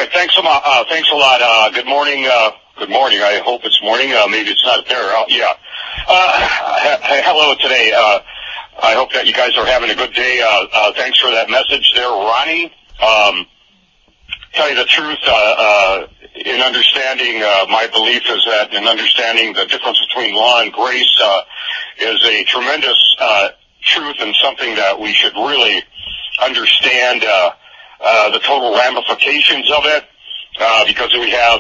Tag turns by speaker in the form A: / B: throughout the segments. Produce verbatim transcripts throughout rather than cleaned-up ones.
A: right. Thanks a lot. Uh, thanks a lot. Uh, good morning. Uh, good morning. I hope it's morning. Uh, maybe it's not there. Uh, yeah. Uh, h- hello today. Uh, I hope that you guys are having a good day. Uh, uh, thanks for that message there, Ronnie. Um, tell you the truth, uh, uh, in understanding, uh, my belief is that in understanding the difference between law and grace, uh, is a tremendous, uh, truth and something that we should really understand, uh, uh, the total ramifications of it, uh, because we have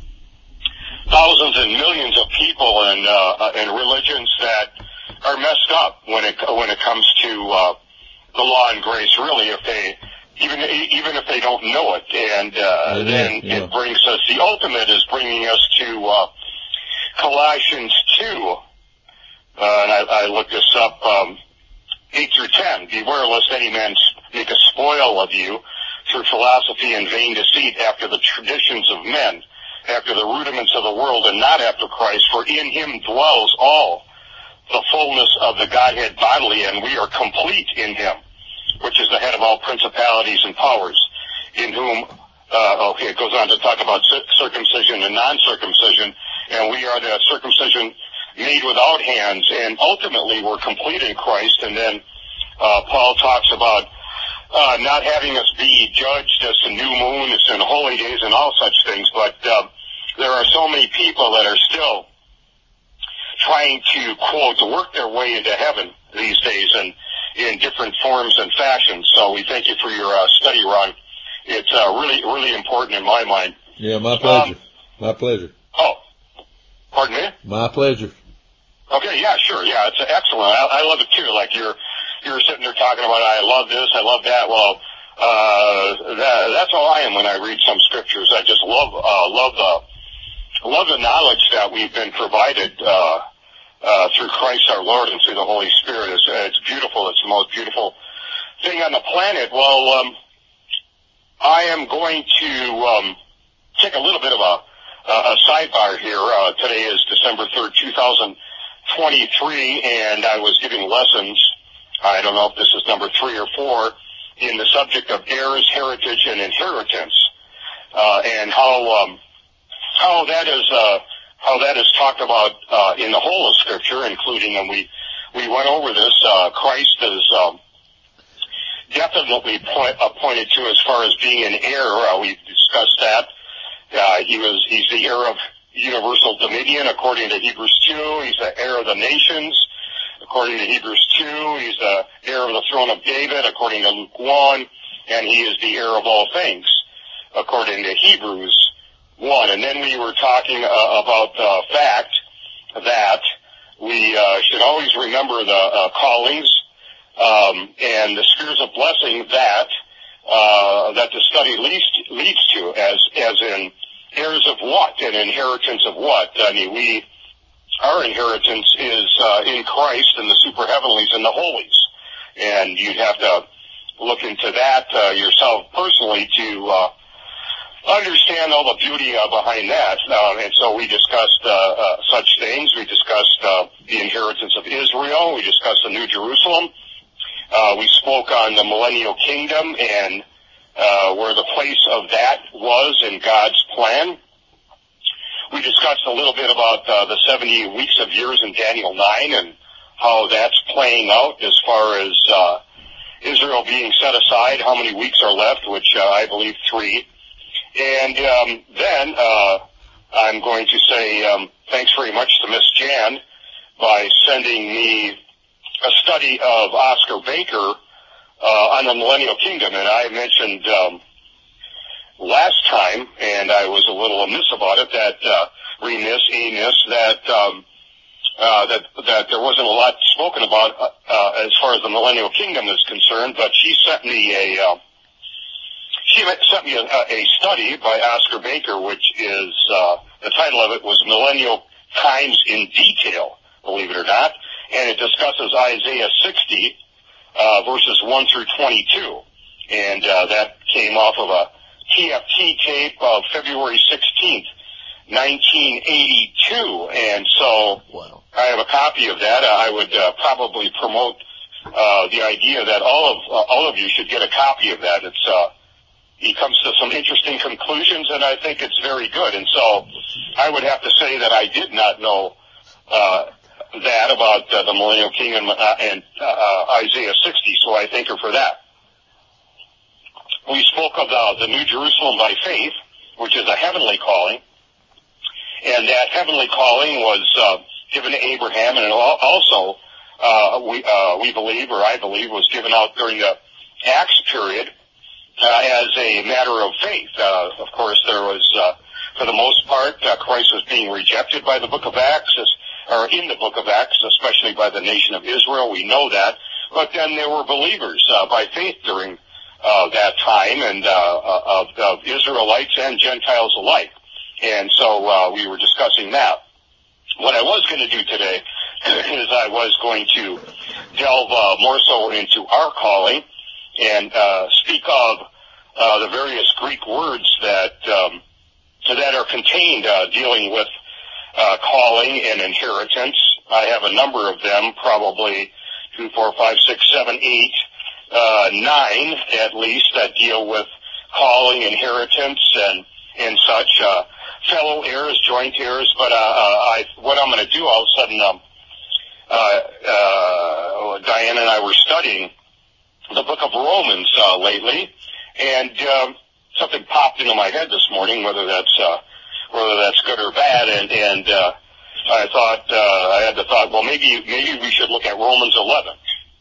A: thousands and millions of people and, uh, and religions that are messed up when it, when it comes to, uh, the law and grace, really, if they, even, even if they don't know it. And, uh, mm-hmm. then yeah. it brings us, the ultimate is bringing us to, uh, Colossians two, uh, and I, I looked this up, um, eight through ten. Beware lest any man make a spoil of you through philosophy and vain deceit, after the traditions of men, after the rudiments of the world, and not after Christ. For in him dwells all the fullness of the Godhead bodily, and we are complete in him, which is the head of all principalities and powers, in whom, uh, okay, it goes on to talk about circumcision and non-circumcision, and we are the circumcision made without hands, and ultimately we're complete in Christ. And then uh, Paul talks about uh, not having us be judged as to new moons and holy days and all such things, but uh, there are so many people that are still trying to, quote, work their way into heaven these days, and in different forms and fashions. So we thank you for your uh, study, Ron. It's uh, really, really important in my mind.
B: Yeah, my pleasure. Um, my pleasure.
A: Oh, pardon me?
B: My pleasure.
A: Okay, yeah, sure, yeah, it's excellent. I, I love it too. Like you're, you're sitting there talking about, I love this, I love that. Well, uh, that, that's how I am when I read some scriptures. I just love, uh, love the, love the knowledge that we've been provided, uh, uh, through Christ our Lord and through the Holy Spirit. It's, it's beautiful. It's the most beautiful thing on the planet. Well, um, I am going to, um, take a little bit of a, a sidebar here. Uh, today is December third, two thousand twenty-three, and I was giving lessons, I don't know if this is number three or four, in the subject of heirs, heritage, and inheritance, uh, and how, um, how that is, uh, how that is talked about, uh, in the whole of Scripture, including, and we, we went over this, uh, Christ is, um, definitely point, uh, pointed to as far as being an heir. Uh, we discussed that. Uh, he was, he's the heir of universal dominion, according to Hebrews two. He's the heir of the nations, according to Hebrews two. He's the heir of the throne of David, according to Luke one. And he is the heir of all things, according to Hebrews one. And then we were talking uh, about the fact that we uh, should always remember the uh, callings um, and the spheres of blessing that uh, that the study leads, leads to, as as in heirs of what and inheritance of what. I mean, we our inheritance is uh, in Christ and the super heavenlies and the holies, and you'd have to look into that uh, yourself personally to uh, understand all the beauty uh, behind that. Uh, and so we discussed uh, uh, such things. We discussed uh, the inheritance of Israel. We discussed the New Jerusalem. Uh, we spoke on the millennial kingdom and uh, where the place of that was in God's plan. We discussed a little bit about uh, the seventy weeks of years in Daniel nine and how that's playing out as far as uh, Israel being set aside, how many weeks are left, which uh, I believe three. And um, then uh, I'm going to say um, thanks very much to Miss Jan by sending me a study of Oscar Baker uh, on the Millennial Kingdom. And I mentioned um, last time, and I was a little amiss about it, that uh, remiss, amiss, that um, uh, that that there wasn't a lot spoken about uh, uh, as far as the Millennial Kingdom is concerned. But she sent me a uh, she sent me a, a study by Oscar Baker, which is uh, the title of it was Millennial Times in Detail, believe it or not, and it discusses Isaiah sixty uh, verses one through twenty-two, and uh, that came off of a T F T tape of February sixteenth, nineteen eighty-two, and so wow. I have a copy of that. I would uh, probably promote uh, the idea that all of uh, all of you should get a copy of that. It's uh, he comes to some interesting conclusions, and I think it's very good. And so I would have to say that I did not know uh, that about uh, the Millennial Kingdom uh, and uh, Isaiah sixty, so I thank her for that. We spoke of the, the New Jerusalem by faith, which is a heavenly calling, and that heavenly calling was uh, given to Abraham, and also uh, we uh, we believe, or I believe, was given out during the Acts period uh, as a matter of faith. Uh, of course, there was, uh, for the most part, uh, Christ was being rejected by the Book of Acts, as, or in the Book of Acts, especially by the nation of Israel. We know that, but then there were believers uh, by faith during Uh, that time, and uh, of, of Israelites and Gentiles alike. And so uh, we were discussing that. What I was going to do today is I was going to delve uh, more so into our calling and uh, speak of uh, the various Greek words that um, that are contained uh, dealing with uh, calling and inheritance. I have a number of them, probably two, four, five, six, seven, eight. Uh, nine, at least, that deal with calling, inheritance, and and such. Uh, fellow heirs, joint heirs. But uh, uh, I, what I'm going to do, all of a sudden, um, uh, uh, Diane and I were studying the book of Romans uh, lately, and um, something popped into my head this morning, whether that's uh, whether that's good or bad, and and uh, I thought uh, I had the thought, well, maybe maybe we should look at Romans eleven.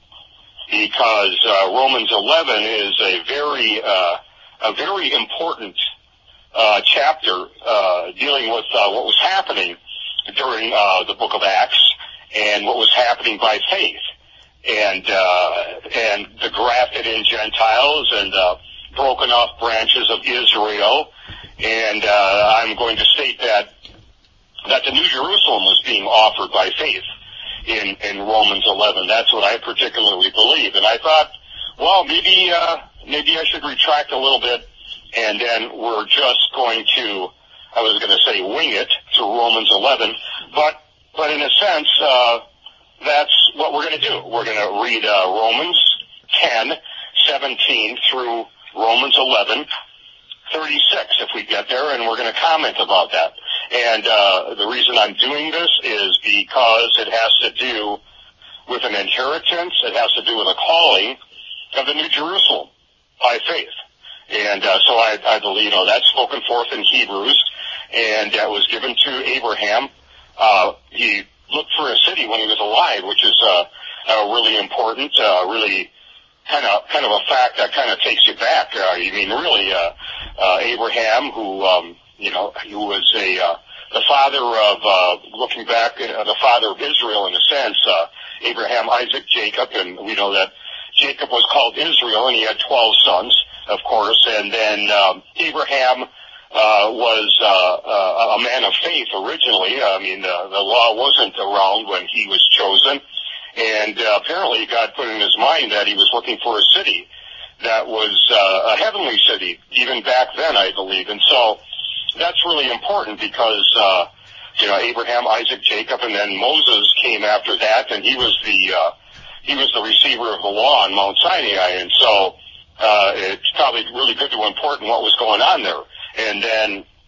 A: Because uh, Romans eleven is a very, uh, a very important uh, chapter uh, dealing with uh, what was happening during uh, the Book of Acts and what was happening by faith, and uh, and the grafted-in Gentiles and uh, broken off branches of Israel. And uh, I'm going to state that that the New Jerusalem was being offered by faith. In, in Romans eleven. That's what I particularly believe. And I thought, well, maybe, uh, maybe I should retract a little bit, and then we're just going to, I was going to say wing it through Romans eleven, but, but in a sense, uh, that's what we're going to do. We're going to read, uh, Romans ten, seventeen through Romans eleven, thirty-six if we get there, and we're going to comment about that. And uh, the reason I'm doing this is because it has to do with an inheritance. It has to do with a calling of the New Jerusalem by faith. And uh, so I, I believe, you know, that's spoken forth in Hebrews, and that was given to Abraham. Uh, he looked for a city when he was alive, which is uh, uh, really important, uh, really kind of kind of a fact that kind of takes you back. Uh, I mean, really, uh, uh, Abraham, who um, you know, who was a uh, the father of uh, looking back, uh, the father of Israel in a sense. Uh, Abraham, Isaac, Jacob, and we know that Jacob was called Israel, and he had twelve sons, of course. And then um, Abraham uh, was uh, uh, a man of faith originally. I mean, uh, the law wasn't around when he was chosen, and uh, apparently God put in his mind that he was looking for a city that was uh, a heavenly city, even back then, I believe. And so that's really important because, uh, you know, Abraham, Isaac, Jacob, and then Moses came after that, and he was the, uh, he was the receiver of the law on Mount Sinai, and so, uh, it's probably really good to important what was going on there. And then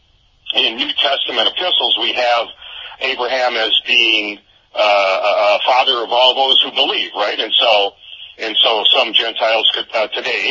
A: in New Testament epistles, we have Abraham as being, uh, a father of all those who believe, right? And so, and so some Gentiles could, uh, today,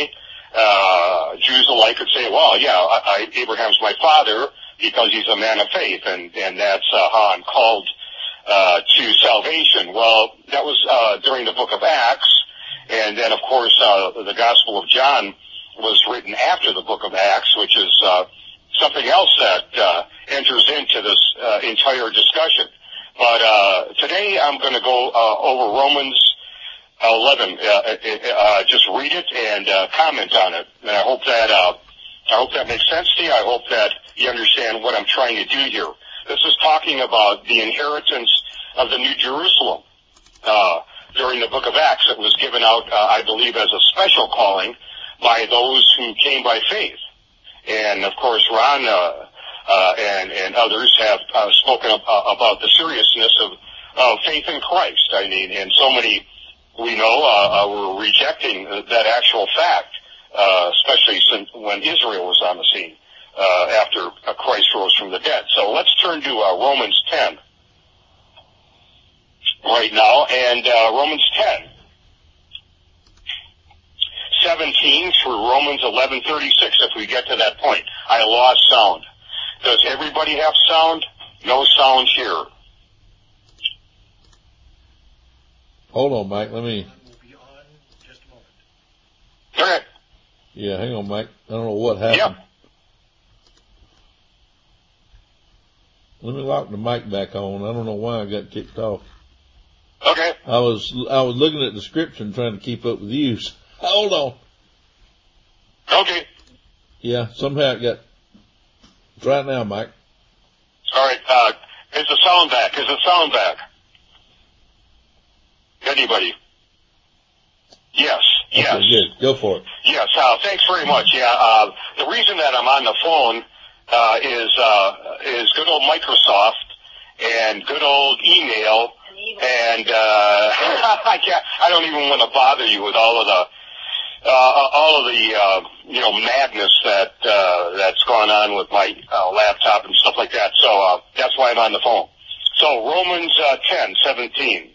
A: Uh, Jews alike could say, well, yeah, I, I, Abraham's my father because he's a man of faith, and, and that's uh, how I'm called uh, to salvation. Well, that was uh, during the book of Acts, and then, of course, uh, the Gospel of John was written after the book of Acts, which is uh, something else that uh, enters into this uh, entire discussion. But uh, today I'm going to go uh, over Romans eleven, uh, uh, just read it and uh, comment on it. And I hope that uh, I hope that makes sense to you. I hope that you understand what I'm trying to do here. This is talking about the inheritance of the New Jerusalem. Uh, during the book of Acts, it was given out, uh, I believe, as a special calling by those who came by faith. And, of course, Ron uh, uh, and, and others have uh, spoken ab- about the seriousness of, of faith in Christ. I mean, and so many we know uh, uh, we're rejecting that actual fact uh, especially since when Israel was on the scene uh, after uh, Christ rose from the dead. So let's turn to uh, Romans ten right now, and uh, Romans ten, seventeen through Romans eleven thirty-six, if we get to that point. I lost sound. Does everybody have sound? No sound here.
B: Hold on, Mike. Let me.
C: Will be on just a moment.
A: Okay.
B: Yeah, hang on, Mike. I don't know what happened.
A: Yep.
B: Let me lock the mic back on. I don't know why I got kicked off.
A: Okay.
B: I was I was looking at the scripture and trying to keep up with you. Hold on.
A: Okay.
B: Yeah, somehow it got. Try it now, Mike.
A: All right. Uh, is the sound back? Is the sound back? Anybody? Yes. Yes.
B: Okay, good. Go for it.
A: Yes. Uh, thanks very much. Yeah. Uh, the reason that I'm on the phone uh, is uh, is good old Microsoft and good old email, and uh, I can't. I don't even want to bother you with all of the uh, all of the uh, you know madness that uh, that's gone on with my uh, laptop and stuff like that. So uh, that's why I'm on the phone. So Romans uh, ten seventeen.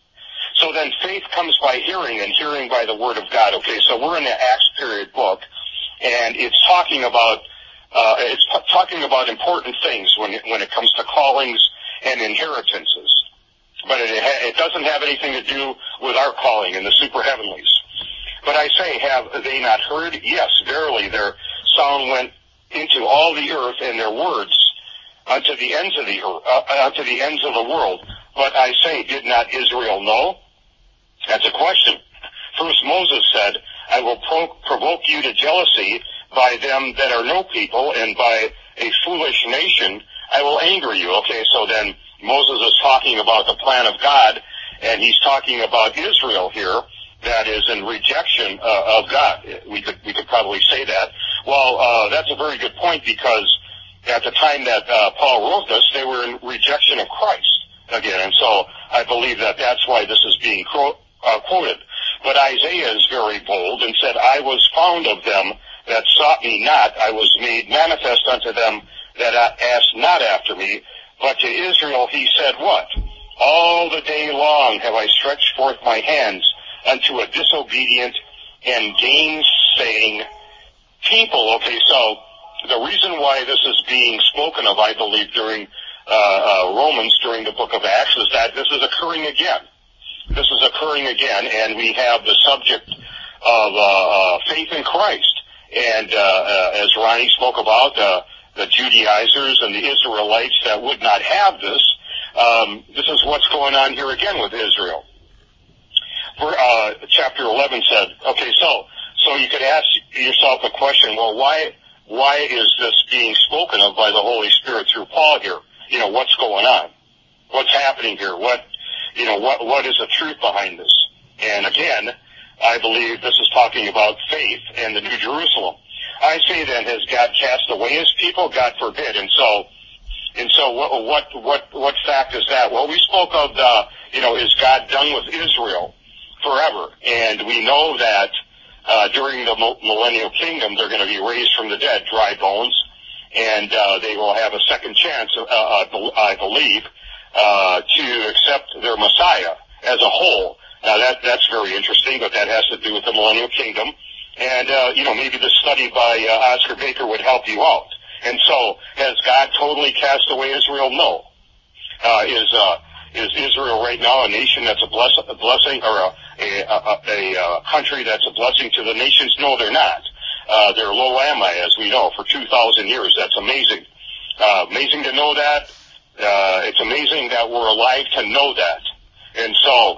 A: So then faith comes by hearing, and hearing by the word of God. Okay, so we're in the Acts period book, and it's talking about uh, it's p- talking about important things when it, when it comes to callings and inheritances. But it, ha- it doesn't have anything to do with our calling in the super heavenlies. But I say, have they not heard? Yes, verily, their sound went into all the earth, and their words unto the ends of the earth, uh, unto the ends of the world. But I say, did not Israel know? That's a question. First Moses said, I will pro- provoke you to jealousy by them that are no people, and by a foolish nation I will anger you. Okay, so then Moses is talking about the plan of God, and he's talking about Israel here that is in rejection uh, of God. We could we could probably say that. Well, uh, that's a very good point, because at the time that uh, Paul wrote this, they were in rejection of Christ again, and so I believe that that's why this is being quote, uh, quoted. But Isaiah is very bold and said, I was found of them that sought me not. I was made manifest unto them that asked not after me. But to Israel he said what? All the day long have I stretched forth my hands unto a disobedient and gainsaying people. Okay, so the reason why this is being spoken of, I believe, during uh, uh, Romans, during the book of Acts, is that this is occurring again. This is occurring again, and we have the subject of uh, uh, faith in Christ. And uh, uh, as Ronnie spoke about, uh, the Judaizers and the Israelites that would not have this, um, this is what's going on here again with Israel. For, uh, chapter eleven said, okay, so so you could ask yourself a question, well, why why is this being spoken of by the Holy Spirit through Paul here? You know, what's going on? What's happening here? What, you know, what what is the truth behind this? And again, I believe this is talking about faith and the New Jerusalem. I say then, has God cast away his people? God forbid. And so, and so what, what, what, what fact is that? Well, we spoke of the, you know, is God done with Israel forever? And we know that, uh, during the millennial kingdom, they're going to be raised from the dead, dry bones, and, uh, they will have a second chance, uh, I believe, uh, to accept their Messiah as a whole. Now that, that's very interesting, but that has to do with the millennial kingdom. And, uh, you know, maybe this study by uh, Oscar Baker would help you out. And so, has God totally cast away Israel? No. Uh, is, uh, is Israel right now a nation that's a, bless- a blessing, or a, a, a, a, a country that's a blessing to the nations? No, they're not. Uh, they're Lo Ami, as we know, for two thousand years. That's amazing. Uh, amazing to know that. Uh, it's amazing that we're alive to know that. And so,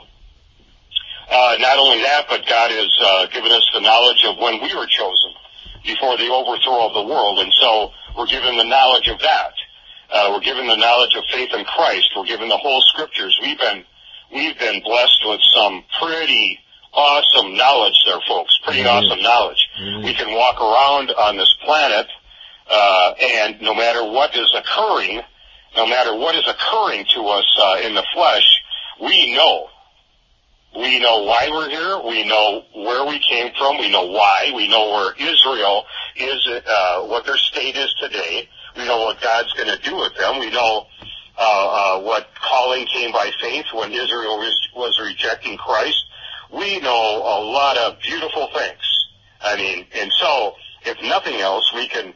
A: Uh, not only that, but God has uh, given us the knowledge of when we were chosen before the overthrow of the world, and so we're given the knowledge of that. Uh, we're given the knowledge of faith in Christ. We're given the whole Scriptures. We've been we've been blessed with some pretty awesome knowledge there, folks. Pretty mm-hmm. awesome knowledge. Mm-hmm. We can walk around on this planet, uh, and no matter what is occurring, no matter what is occurring to us uh, in the flesh, we know. We know why we're here. We know where we came from. We know why. We know where Israel is, uh, what their state is today. We know what God's going to do with them. We know uh, uh, what calling came by faith when Israel was, was rejecting Christ. We know a lot of beautiful things. I mean, and so if nothing else, we can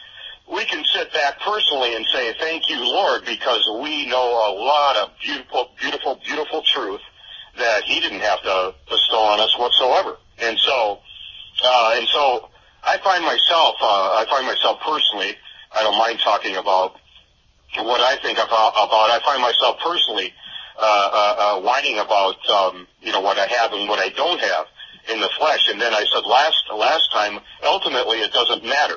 A: we can sit back personally and say, thank you, Lord, because we know a lot of beautiful, beautiful, beautiful truth that He didn't have to bestow on us whatsoever. And so, uh, and so I find myself, uh, I find myself personally, I don't mind talking about what I think about, about I find myself personally, uh, uh, uh, whining about, um, you know, what I have and what I don't have in the flesh. And then I said last, last time, ultimately it doesn't matter.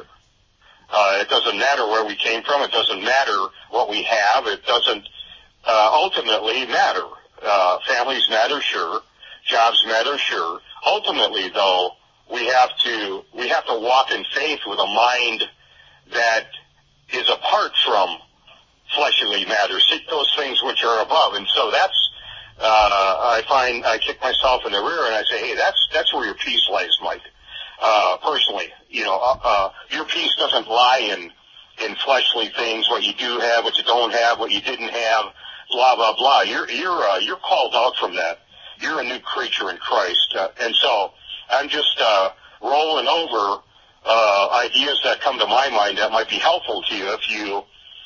A: Uh, it doesn't matter where we came from. It doesn't matter what we have. It doesn't, uh, ultimately matter. Uh, families matter, sure. Jobs matter, sure. Ultimately, though, we have to, we have to walk in faith with a mind that is apart from fleshly matters. Seek those things which are above. And so that's, uh, I find, I kick myself in the rear and I say, hey, that's, that's where your peace lies, Mike. Uh, personally, you know, uh, uh, your peace doesn't lie in, in fleshly things, what you do have, what you don't have, what you didn't have, blah, blah, blah. You're, you're, uh, you're called out from that. You're a new creature in Christ. Uh, and so I'm just, uh, rolling over, uh, ideas that come to my mind that might be helpful to you if you,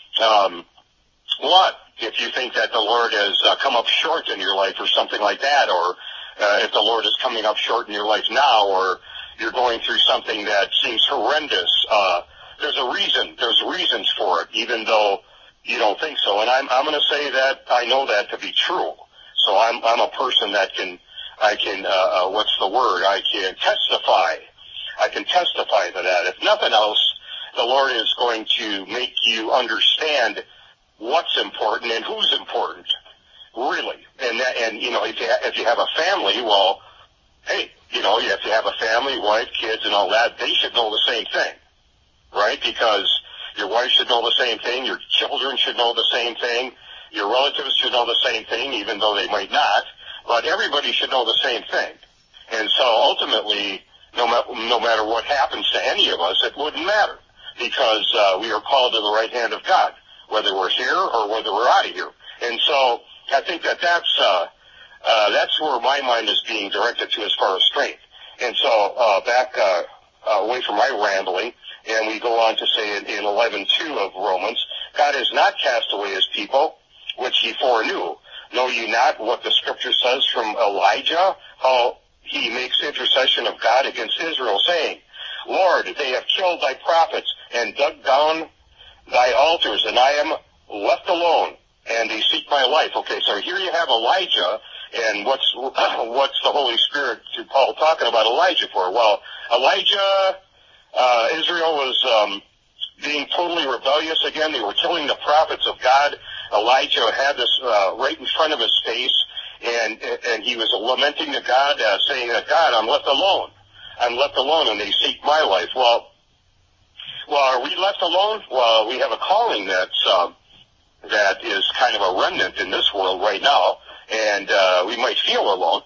A: um, what? If you think that the Lord has uh, come up short in your life or something like that, or uh, if the Lord is coming up short in your life now, or you're going through something that seems horrendous, uh, there's a reason. There's reasons for it, even though you don't think so. And I'm, I'm going to say that I know that to be true. So I'm, I'm a person that can, I can, uh, uh, what's the word? I can testify. I can testify to that. If nothing else, the Lord is going to make you understand what's important and who's important, really. And that, and you know, if you ha- if you have a family, well, hey, you know, if you have a family, wife, kids, and all that, they should know the same thing, right? Because your wife should know the same thing, your children should know the same thing, your relatives should know the same thing, even though they might not. But everybody should know the same thing. And so ultimately, no, ma- no matter what happens to any of us, it wouldn't matter, because uh, we are called to the right hand of God, whether we're here or whether we're out of here. And so I think that that's, uh, uh, that's where my mind is being directed to as far as strength. And so, uh, back, uh, uh, away from my rambling, and we go on to say in, in eleven two of Romans, God has not cast away His people, which He foreknew. Know ye not what the scripture says from Elijah, how he makes intercession of God against Israel, saying, Lord, they have killed thy prophets and dug down thy altars, and I am left alone, and they seek my life. Okay, so here you have Elijah, and what's what's the Holy Spirit to Paul talking about Elijah for? Well, Elijah, uh, Israel was um, being totally rebellious again. They were killing the prophets of God. Elijah had this uh, right in front of his face, and and he was lamenting to God, uh, saying that, God, I'm left alone. I'm left alone, and they seek my life. Well, Well, are we left alone? Well, we have a calling that's, uh, that is kind of a remnant in this world right now, and uh, we might feel alone.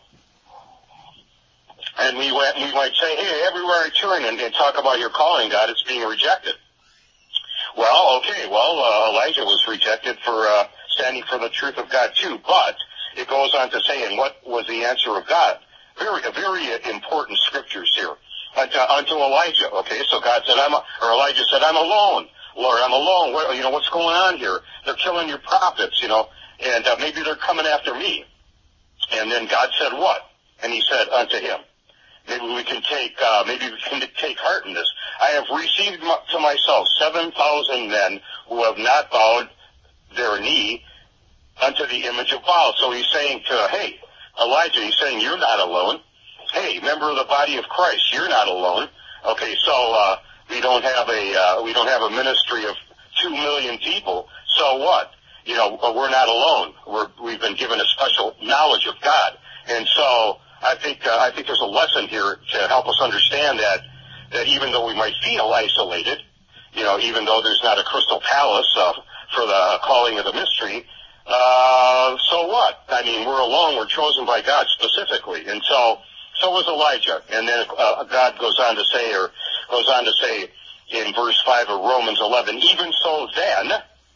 A: And we went, we might say, hey, everywhere I turn and, and talk about your calling, God, it's being rejected. Well, okay, well, uh, Elijah was rejected for uh, standing for the truth of God too, but it goes on to say, and what was the answer of God? Very, very important scriptures here. Unto, unto Elijah. Okay, so God said, I'm, a, or Elijah said, I'm alone. Lord, I'm alone. What, you know, what's going on here? They're killing your prophets, you know, and uh, maybe they're coming after me. And then God said what? And He said unto him, maybe we can take, uh, maybe we can take heart in this. I have received to myself seven thousand men who have not bowed their knee unto the image of Baal. So He's saying to, hey, Elijah, He's saying, you're not alone. Hey, member of the body of Christ, you're not alone. Okay, so uh, we don't have a uh, we don't have a ministry of two million people. So what? You know, we're not alone. We're we've been given a special knowledge of God, and so I think uh, I think there's a lesson here to help us understand that that even though we might feel isolated, you know, even though there's not a crystal palace uh, for the calling of the mystery, uh, uh, so what? I mean, we're alone. We're chosen by God specifically. And so, so was Elijah. And then uh, God goes on to say, or goes on to say in verse five of Romans eleven, even so then,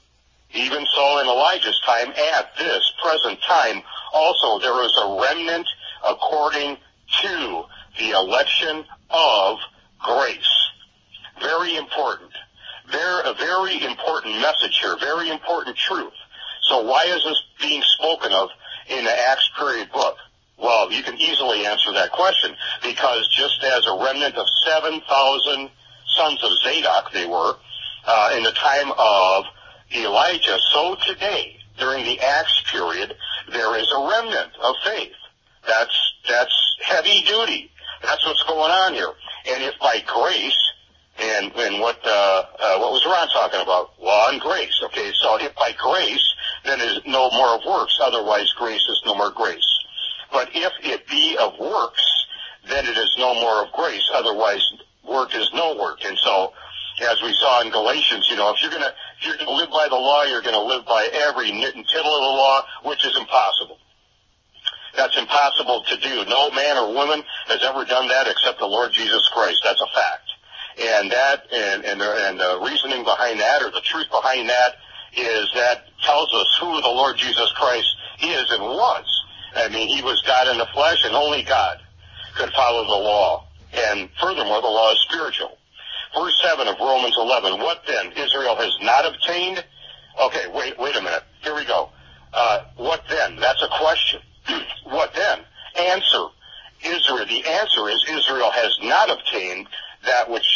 A: even so in Elijah's time, at this present time, also there is a remnant according to the election of grace. Very important. Very, a very important message here, very important truth. So why is this being spoken of in the Acts period book? Well, you can easily answer that question, because just as a remnant of seven thousand sons of Zadok they were uh, in the time of Elijah, so today, during the Acts period, there is a remnant of faith. That's, that's heavy duty. That's what's going on here. And if by grace, and, and what, uh, uh, what was Ron talking about? Law and grace. Okay, so if by grace, then it is no more of works. Otherwise, grace is no more grace. But if it be of works, then it is no more of grace. Otherwise, work is no work. And so, as we saw in Galatians, you know, if you're gonna, if you're gonna live by the law, you're gonna live by every nit and tittle of the law, which is impossible. That's impossible to do. No man or woman has ever done that except the Lord Jesus Christ. That's a fact. And that, and, and, and the reasoning behind that, or the truth behind that, is that tells us who the Lord Jesus Christ is and was. I mean, he was God in the flesh, and only God could follow the law. And furthermore, the law is spiritual. Verse seven of Romans eleven, what then? Israel has not obtained? Okay, wait, wait a minute. Here we go. Uh, what then? That's a question. What then? Answer. Israel. The answer is Israel has not obtained that which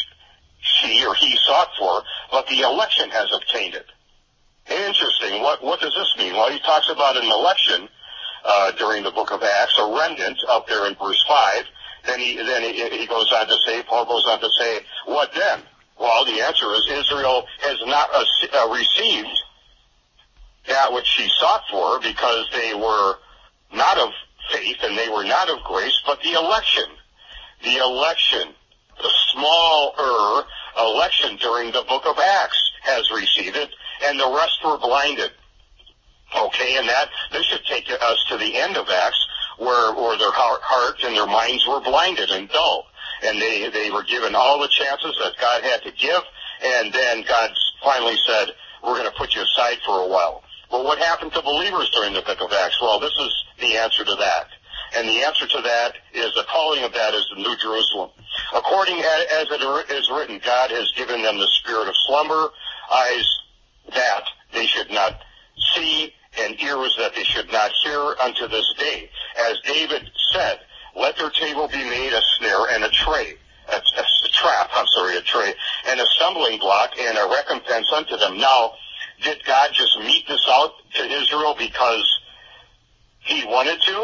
A: she or he sought for, but the election has obtained it. Interesting. What, what does this mean? Well, he talks about an election uh, during the book of Acts, a remnant up there in verse five. Then he then he, he goes on to say, Paul goes on to say, what then? Well, the answer is Israel has not uh, received that which she sought for, because they were not of faith and they were not of grace, but the election. The election, the smaller election during the book of Acts has received it, and the rest were blinded. Okay, and that, this should take us to the end of Acts, where, where their heart, heart and their minds were blinded and dull. And they, they were given all the chances that God had to give, and then God finally said, we're going to put you aside for a while. Well, what happened to believers during the book of Acts? Well, this is the answer to that. And the answer to that is, the calling of that is the New Jerusalem. According as it is written, God has given them the spirit of slumber, eyes that they should not see, and ears that they should not hear unto this day. As David said, let their table be made a snare and a tray, a, a, a trap, I'm sorry, a tray, and a stumbling block and a recompense unto them. Now, did God just mete this out to Israel because he wanted to?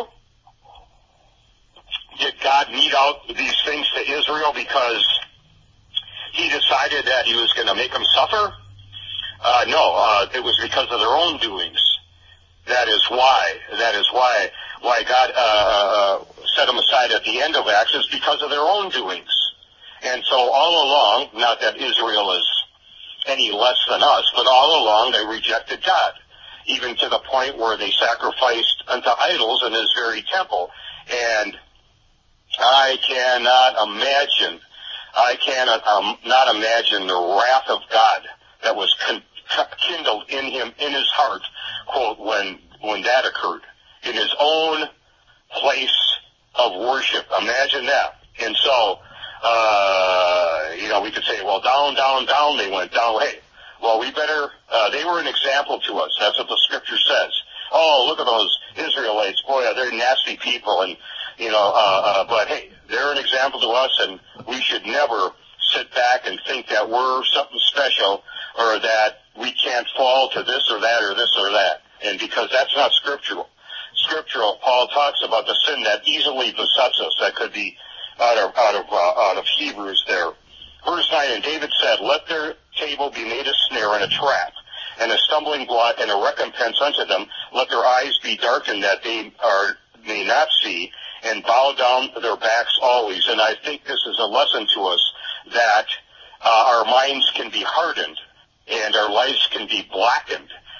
A: Did God mete out these things to Israel because he decided that he was going to make them suffer? Uh, no, uh, it was because of their own doings. That is why, that is why, why God, uh, set them aside at the end of Acts, is because of their own doings. And so all along, not that Israel is any less than us, but all along they rejected God, even to the point where they sacrificed unto idols in his very temple. And I cannot imagine, I cannot um, not imagine the wrath of God that was con- kindled in him, in his heart, quote, when, when that occurred, in his own place of worship. Imagine that. And so, uh, you know, we could say, well, down, down, down they went, down, hey, well, we better, uh, they were an example to us. That's what the scripture says. Oh, look at those Israelites. Boy, they're nasty people. And, you know, uh, uh, but hey, they're an example to us, and we should never sit back and think that we're something special, or that we can't fall to this or that or this or that. And because that's not scriptural. Scriptural, Paul talks about the sin that easily besets us. That could be out of, out of, uh, out of Hebrews there. Verse nine, and David said, let their table be made a snare and a trap, and a stumbling block and a recompense unto them. Let their eyes be darkened that they are, may not see, and bow down their backs always. And I think this is a lesson to us, that uh, our minds can be hardened and our lives can be blackened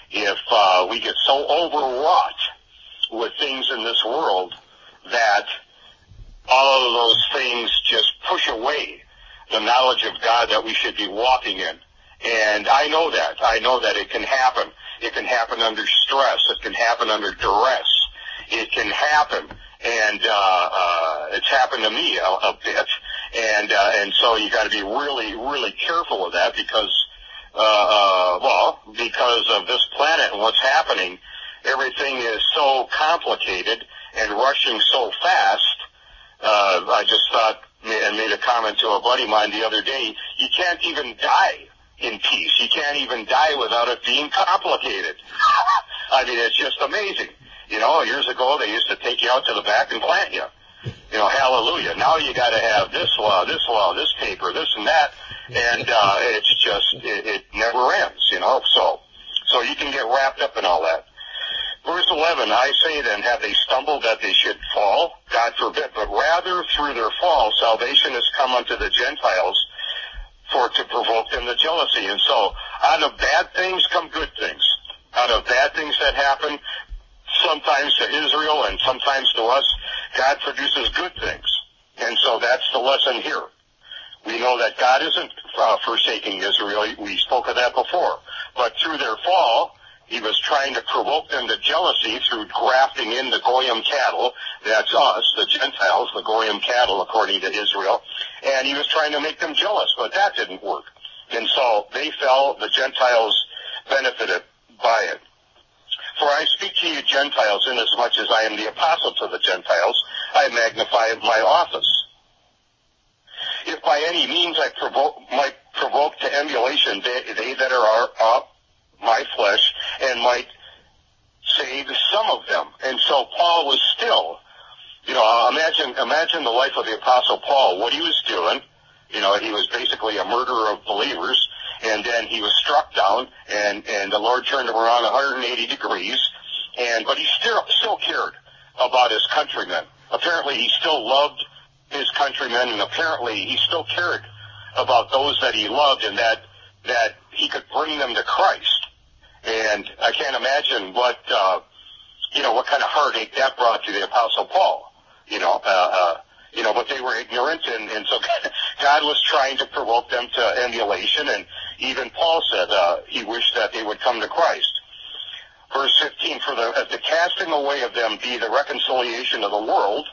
A: if uh, we get so overwrought with things in this world that all of those things just push away the knowledge of God that we should be walking in. And I know that. I know that it can happen. It can happen under stress. It can happen under duress. It can happen. And uh, uh, it's happened to me a, a bit. And uh, and so you got to be really, really careful of that because, uh, uh, well, because of this planet and what's happening, everything is so complicated and rushing so fast. Uh, I just thought and made a comment to a buddy of mine the other day, you can't even die in peace. You can't even die without it being complicated. I mean, it's just amazing. You know, years ago they used to take you out to the back and plant you. You know, hallelujah. Now you got to have this law, this law, this paper, this and that, and uh, it's just it, it never ends. You know, so so you can get wrapped up in all that. Verse eleven, I say then, have they stumbled that they should fall? God forbid. But rather through their fall, salvation has come unto the Gentiles for to provoke them to jealousy. And so out of bad things come good things. Out of bad things that happen, sometimes to Israel and sometimes to us, God produces good things. And so that's the lesson here. We know that God isn't uh, forsaking Israel. We spoke of that before. But through their fall, he was trying to provoke them to jealousy through grafting in the Goyim cattle. That's us, the Gentiles, the Goyim cattle, according to Israel. And he was trying to make them jealous, but that didn't work. And so they fell, the Gentiles benefited by it. For I speak to you Gentiles, inasmuch as I am the apostle to the Gentiles, I magnify my office. If by any means I provoke, might provoke to emulation they, they that are up my flesh, and might save some of them. And so Paul was still, you know, imagine imagine the life of the Apostle Paul, what he was doing. You know, he was basically a murderer of believers, and then he was struck down, and, and the Lord turned him around one hundred eighty degrees, and but he still still cared about his countrymen. Apparently he still loved his countrymen, and apparently he still cared about those that he loved, and that that he could bring them to Christ. And I can't imagine what, uh, you know, what kind of heartache that brought to the Apostle Paul. You know, uh, uh, you know, but they were ignorant, and, and so God was trying to provoke them to emulation, and even Paul said uh, he wished that they would come to Christ. Verse fifteen, for the, if the casting away of them be the reconciliation of the world,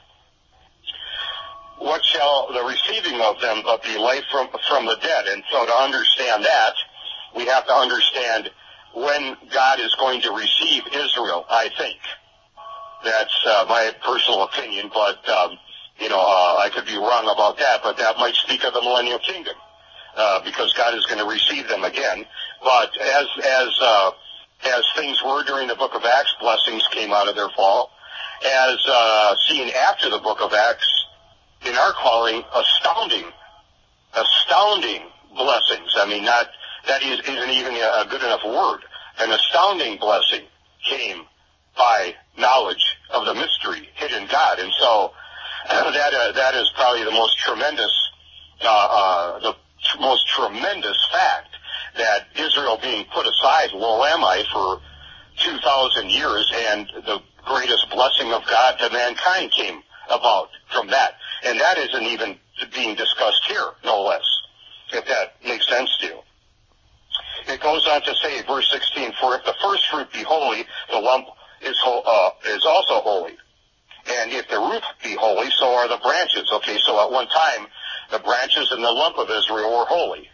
A: what shall the receiving of them but be life from, from the dead? And so to understand that, we have to understand when God is going to receive Israel, I think. That's uh, my personal opinion, but, um, you know, uh, I could be wrong about that, but that might speak of the millennial kingdom, uh, because God is going to receive them again. But as, as, uh, as things were during the book of Acts, blessings came out of their fall. As, uh, seen after the book of Acts, in our calling, astounding, astounding blessings. I mean, not, that is, isn't even a good enough word. An astounding blessing came by knowledge of the mystery hidden God. And so uh, that uh, that is probably the most tremendous, uh, uh, the t- most tremendous fact that Israel being put aside, lo am I, for two thousand years, and the greatest blessing of God to mankind came about from that. And that isn't even being discussed here, no less, if that makes sense to you. It goes on to say, verse sixteen, for if the first fruit be holy, the lump is, ho- uh, is also holy. And if the root be holy, so are the branches. Okay, so at one time, the branches and the lump of Israel were holy.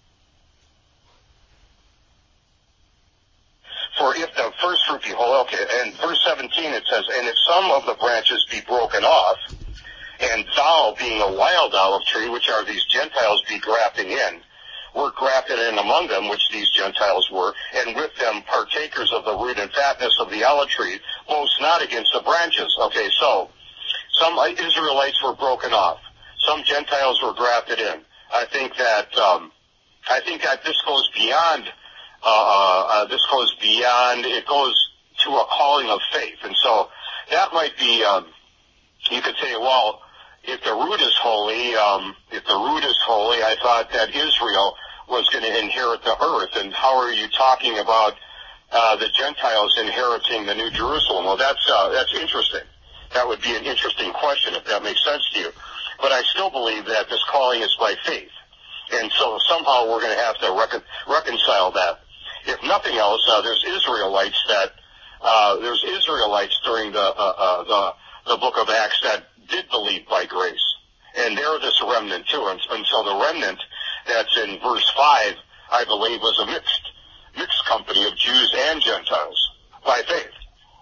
A: For if the first fruit be holy, okay, and verse seventeen it says, and if some of the branches be broken off, and thou, being a wild olive tree, which are these Gentiles, be grafting in, were grafted in among them, which these Gentiles were, and with them partakers of the root and fatness of the olive tree, boast not against the branches. Okay, so some Israelites were broken off. Some Gentiles were grafted in. I think that um, I think that this goes beyond. Uh, uh, this goes beyond. It goes to a calling of faith, and so that might be. Um, you could say, well, if the root is holy, um, if the root is holy, I thought that Israel was going to inherit the earth. And how are you talking about uh, the Gentiles inheriting the New Jerusalem. Well, that's uh, that's interesting. That would be an interesting question if that makes sense to you. But I still believe that this calling is by faith. And so somehow we're going to have to recon- reconcile that. If nothing else, uh, there's Israelites that, uh, there's Israelites during the, uh, uh, the, the book of Acts that did believe by grace. And they're this remnant too. And, and so the remnant that's in verse five, I believe, was a mixed, mixed company of Jews and Gentiles by faith.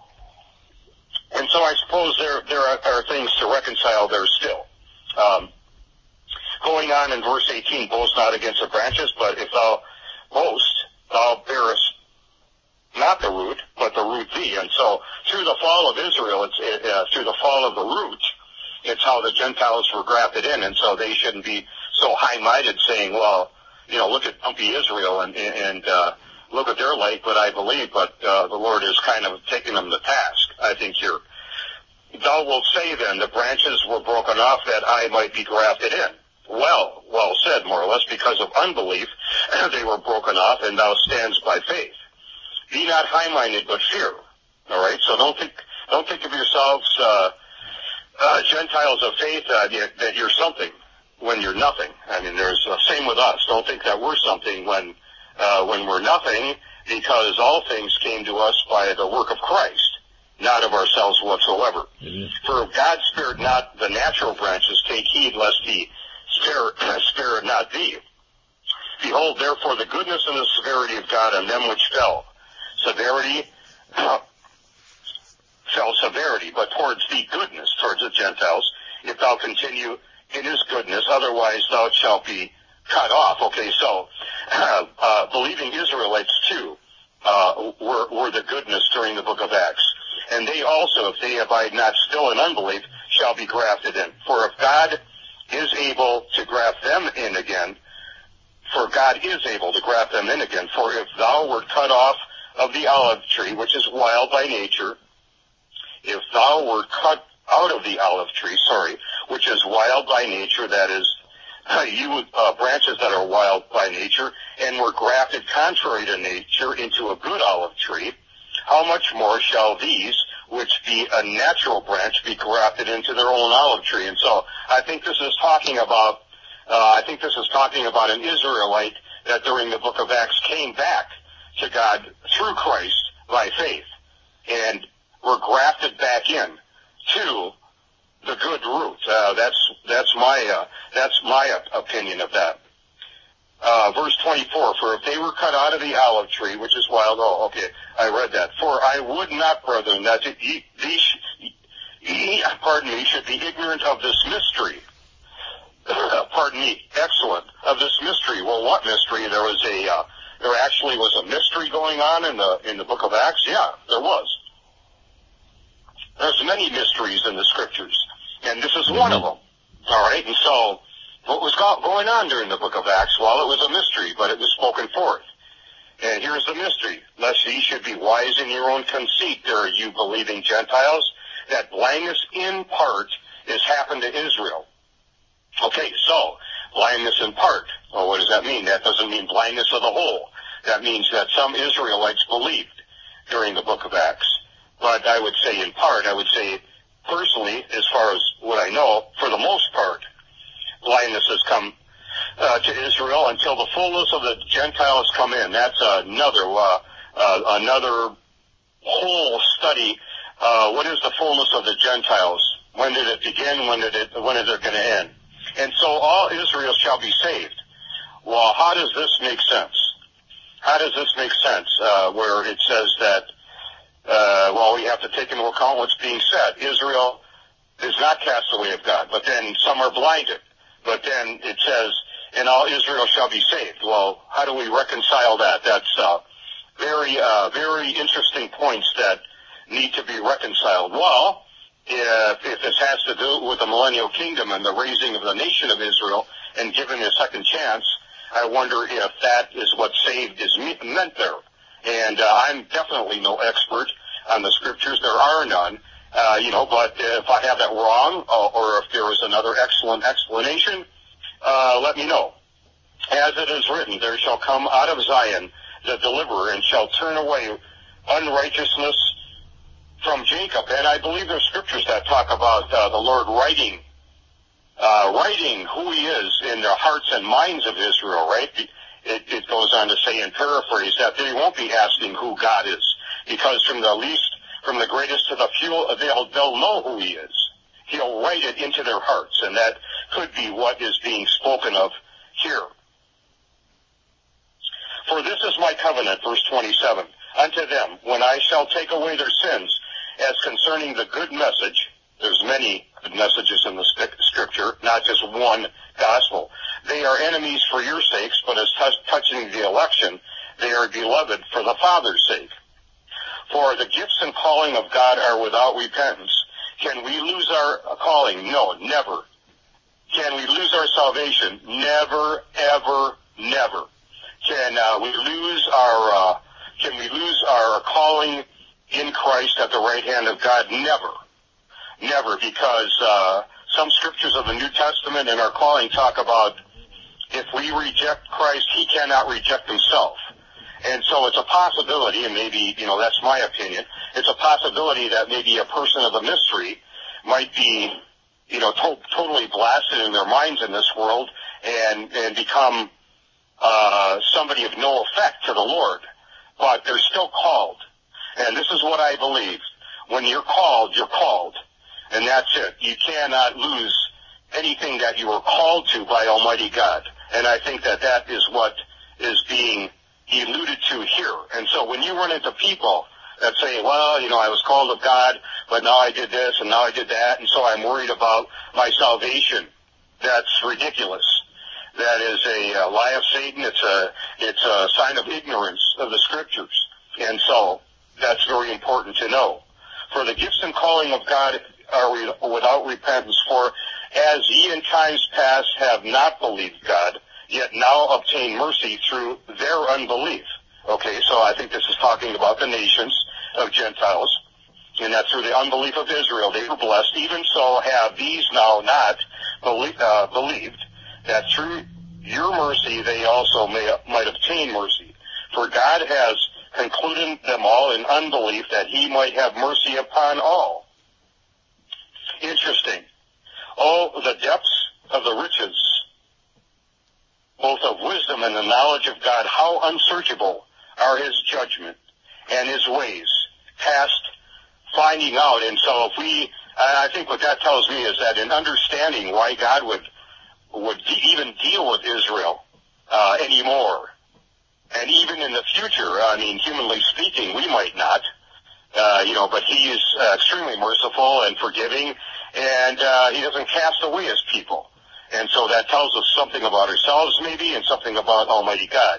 A: And so I suppose there, there are, are things to reconcile there still. Um, going on in verse eighteen, boast not against the branches, but if thou boast, thou bearest not the root, but the root thee. And so through the fall of Israel, it's, uh, through the fall of the root, it's how the Gentiles were grafted in. And so they shouldn't be so high-minded saying, well, you know, look at Dumpy Israel and, and, uh, look at their life, but I believe, but, uh, the Lord is kind of taking them to task, I think here. Thou wilt say then, the branches were broken off that I might be grafted in. Well, well said, more or less, because of unbelief, they were broken off, and thou stands by faith. Be not high-minded, but fear. All right, so don't think, don't think of yourselves, uh, uh, Gentiles of faith, uh, that you're something when you're nothing. I mean, there's the uh, same with us. Don't think that we're something when, uh, when we're nothing, because all things came to us by the work of Christ, not of ourselves whatsoever. Mm-hmm. For if God spared not the natural branches, take heed lest he spare, spare not thee. Behold, therefore, the goodness and the severity of God on them which fell. Severity, uh, fell severity, but towards thee goodness, towards the Gentiles, if thou continue in his goodness, otherwise thou shalt be cut off. Okay, so, uh, uh, believing Israelites too, uh, were, were the goodness during the book of Acts. And they also, if they abide not still in unbelief, shall be grafted in. For if God is able to graft them in again, for God is able to graft them in again. For if thou wert cut off of the olive tree, which is wild by nature, if thou wert cut out of the olive tree, sorry, which is wild by nature, that is, uh, you uh, branches that are wild by nature, and were grafted contrary to nature into a good olive tree, how much more shall these, which be a natural branch, be grafted into their own olive tree? And so I think this is talking about, uh, I think this is talking about an Israelite that during the book of Acts came back to God through Christ by faith and were grafted back in to the good root. Uh, that's, that's my, uh, that's my opinion of that. Uh, verse twenty-four, for if they were cut out of the olive tree, which is wild, oh, okay, I read that. For I would not, brethren, that ye, these, ye, pardon me, should be ignorant of this mystery. Pardon me, excellent, of this mystery. Well, what mystery? There was a, uh, there actually was a mystery going on in the, in the book of Acts? Yeah, there was. There's many mysteries in the scriptures, and this is one of them. All right, and so, what was going on during the book of Acts? Well, it was a mystery, but it was spoken forth. And here's the mystery. Lest ye should be wise in your own conceit, there are you believing Gentiles, that blindness in part is happened to Israel. Okay, so, blindness in part. Well, what does that mean? That doesn't mean blindness of the whole. That means that some Israelites believed during the book of Acts. But I would say in part, I would say personally, as far as what I know, for the most part, blindness has come uh, to Israel until the fullness of the Gentiles come in. That's another uh, uh, another whole study. Uh, what is the fullness of the Gentiles? When did it begin? When did it? When is it going to end? And so all Israel shall be saved. Well, how does this make sense? How does this make sense? Uh, where it says that, uh, well, we have to take into account what's being said. Israel is not cast away of God, but then some are blinded. But then it says, and all Israel shall be saved. Well, how do we reconcile that? That's uh, very, uh, very interesting points that need to be reconciled. Well, if, if this has to do with the millennial kingdom and the raising of the nation of Israel and giving a second chance, I wonder if that is what saved is meant there. And uh, I'm definitely no expert on the scriptures. There are none. Uh, you know, but if I have that wrong, uh, or if there is another excellent explanation, uh, let me know. As it is written, there shall come out of Zion the deliverer, and shall turn away unrighteousness from Jacob. And I believe there's scriptures that talk about uh, the Lord writing, uh, writing who he is in the hearts and minds of Israel, right? It, it goes on to say in paraphrase that they won't be asking who God is, because from the least, from the greatest to the few, they'll, they'll know who he is. He'll write it into their hearts, and that could be what is being spoken of here. For this is my covenant, verse twenty-seven, unto them, when I shall take away their sins, as concerning the good message. There's many good messages in the scripture, not just one gospel. They are enemies for your sakes, but as t- touching the election, they are beloved for the Father's sake. For the gifts and calling of God are without repentance. Can we lose our calling? No, never. Can we lose our salvation? Never, ever, never. Can uh, we lose our uh, can we lose our calling in Christ at the right hand of God? Never. Never, because uh, some scriptures of the New Testament and our calling talk about if we reject Christ, he cannot reject himself. And so it's a possibility, and maybe, you know, that's my opinion, it's a possibility that maybe a person of the mystery might be, you know, to- totally blasted in their minds in this world and, and become uh, somebody of no effect to the Lord. But they're still called. And this is what I believe. When you're called, you're called. And that's it. You cannot lose anything that you were called to by Almighty God. And I think that that is what is being alluded to here. And so when you run into people that say, well, you know, I was called of God, but now I did this and now I did that, and so I'm worried about my salvation, that's ridiculous. That is a, a lie of Satan. It's a, it's a sign of ignorance of the scriptures. And so that's very important to know. For the gifts and calling of God are re- without repentance. For as ye in times past have not believed God, yet now obtain mercy through their unbelief. Okay, so I think this is talking about the nations of Gentiles, and that through the unbelief of Israel they were blessed. Even so have these now not belie- uh, believed, that through your mercy they also may, might obtain mercy. For God has concluded them all in unbelief, that he might have mercy upon all. Interesting. Oh, the depths of the riches, both of wisdom and the knowledge of God, how unsearchable are his judgment and his ways, past finding out. And so if we, I think what that tells me is that in understanding why God would would even deal with Israel uh, anymore, and even in the future, I mean, humanly speaking, we might not, uh, you know, but he is uh, extremely merciful and forgiving, and uh, he doesn't cast away his people. And so that tells us something about ourselves maybe, and something about Almighty God.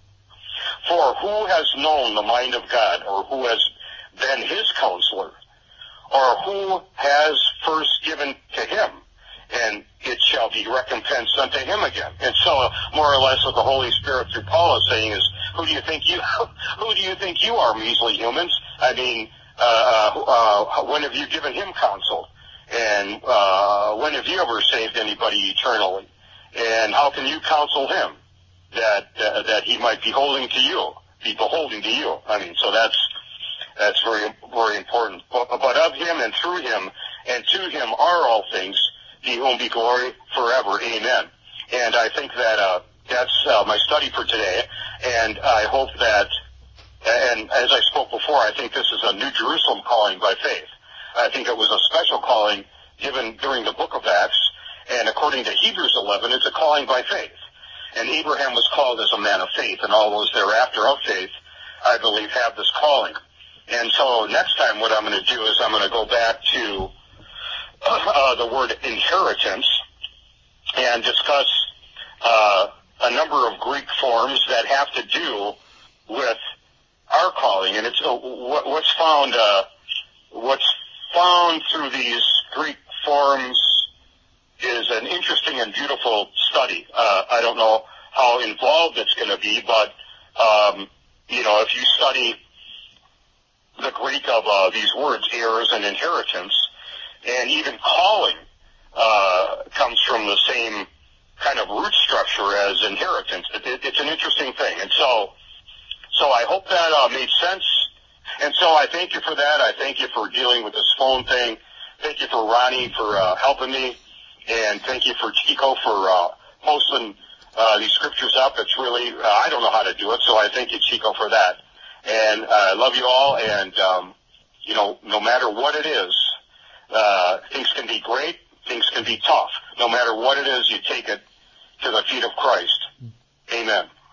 A: For who has known the mind of God, or who has been his counselor, or who has first given to him, and it shall be recompensed unto him again. And so, more or less, what the Holy Spirit through Paul is saying is, who do you think you, who do you think you are, measly humans? I mean, uh, uh, when have you given him counsel? And uh, when have you ever saved anybody eternally? And how can you counsel him that uh, that he might be holding to you, be beholding to you? I mean, so that's that's very very important. But, but of him and through him and to him are all things, to whom be glory forever. Amen. And I think that uh, that's uh, my study for today. And I hope that, and as I spoke before, I think this is a New Jerusalem calling by faith. I think it was a special calling given during the book of Acts. And according to Hebrews eleven, it's a calling by faith. And Abraham was called as a man of faith, and all those thereafter of faith, I believe, have this calling. And so next time what I'm going to do is I'm going to go back to Uh, the word inheritance and discuss uh, a number of Greek forms that have to do with our calling. And it's uh, what, what's found uh, what's found through these Greek forms is an interesting and beautiful study. Uh, I don't know how involved it's going to be, but um, you know, if you study the Greek of uh, these words, heirs and inheritance, and even calling uh, comes from the same kind of root structure as inheritance. It, it, it's an interesting thing. And so so I hope that uh, made sense. And so I thank you for that. I thank you for dealing with this phone thing. Thank you for Ronnie for uh, helping me. And thank you for Chico for uh, posting uh, these scriptures up. It's really, uh, I don't know how to do it, so I thank you, Chico, for that. And uh, I love you all, and, um, you know, no matter what it is, uh, things can be great, things can be tough. No matter what it is, you take it to the feet of Christ. Amen.